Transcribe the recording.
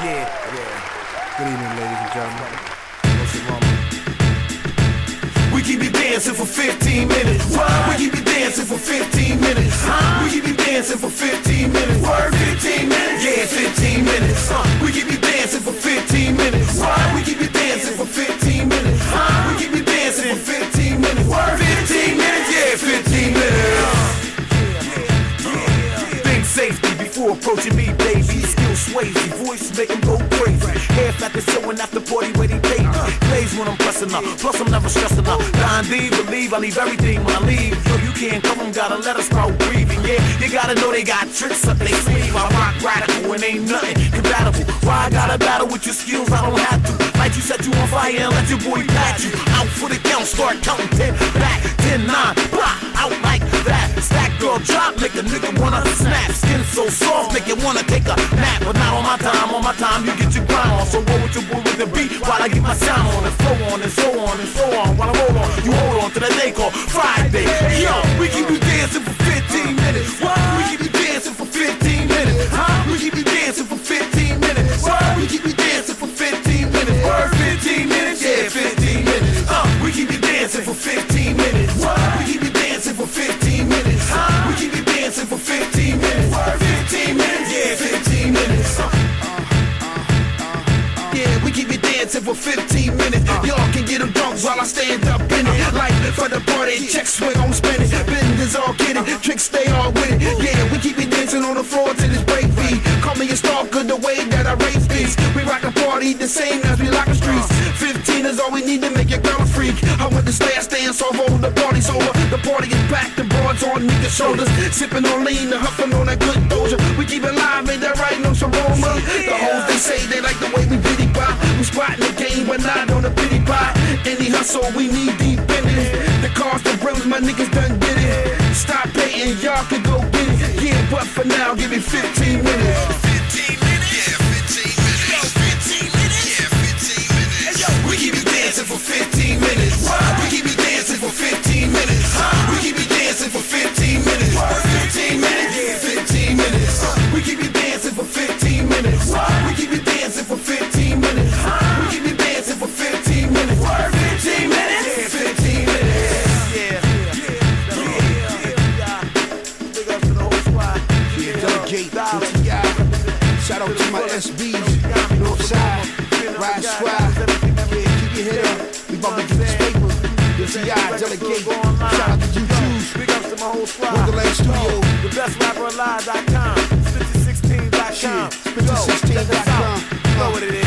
Good evening, ladies and gentlemen. What's wrong? We keep you dancing for 15 minutes. We keep you dancing for 15 minutes. We keep you dancing for 15 minutes. Word, 15 minutes. Yeah, 15 minutes. We keep you dancing for 15 minutes. We keep you dancing for 15 minutes. We keep you dancing for 15 minutes. Word, 15 minutes. Yeah, 15 minutes. Big safety before approaching me, baby. Still sways, your voice make them go crazy. Half at the show and after party where they pay me. Plays when I'm pressing up, plus I'm never stressing up. Dying D, believe I leave everything when I leave. Yo, you can't come, gotta let us start breathing. Yeah, you gotta know they got tricks up their sleeve. I rock radical and ain't nothing compatible. Why I gotta battle with your skills? I don't have to. Like you set you on fire and let your boy pat you. Out for the count, start counting 10 back, 10, 9, blah, out like that. Stack girl drop, make a nigga wanna snap. Skin so soft, make you wanna take a nap. But not on my time, you get your grind on. So roll with your boy with the beat while I get my sound on and flow on and so on and so on. While I roll on, you hold on to that day called Friday. Yo, we keep you dancing for 15 minutes. We keep you dancing for 15 minutes. We keep you dancing for 15 minutes. We keep you dancing for 15 minutes. Word, 15 minutes. Yeah, 15 minutes. We keep you dancing for 15 minutes. We keep you dancing for 15 minutes. We keep you dancing for 15 minutes. Word, 15 minutes. Yeah, 15 minutes. Yeah, we keep you dancing for 15 minutes. Y'all can get them drunk while I stand up in it. Like for the party, checks we gon' spend it. Benders all get it, tricks stay all with it. Yeah, we keep you dancing on the floor to this break beat. Call me a stalker the way that I raise beats. We rock a party the same as we lock the streets. 15 is all we need to make your girl a freak. I want to stay, I stand so over, the party's over. The party is back, the broads on niggas' shoulders. Sipping on lean, the huffing on that good doja. We keep it live, ain't that right? No Sharoma. The hoes they say they like the way we bitty pop. We spotting the game, but not on the pity pot. Any hustle, we need deep in it. The cars, the rims, my niggas done did it. Stop hating, y'all can go get it. Yeah, but for now, give me 15 minutes. 15 minutes? Yeah, 15 minutes. Yo, 15 minutes? Yeah, 15 minutes. Yo, we keep you dancing for 15 minutes. We keep you dancing for 15 minutes. We keep you dancing for 15 minutes. 15 minutes? Yeah, 15 minutes. We keep you dancing for 15 minutes. We keep you dancing for 15 minutes. We keep you dancing for 15 minutes. 15 minutes? Yeah, 15 minutes. Delegate to T.I. Shout out to my SBs, Northside, Ride Swag. Yeah, keep your head up. We about to get this paper. The T.I. Delegate. Shout out to YouTube. Big ups to my whole squad. Wonderland Studio. The best rapper alive.com. Spitzer16.com. Spitzer16.com. Know what it is.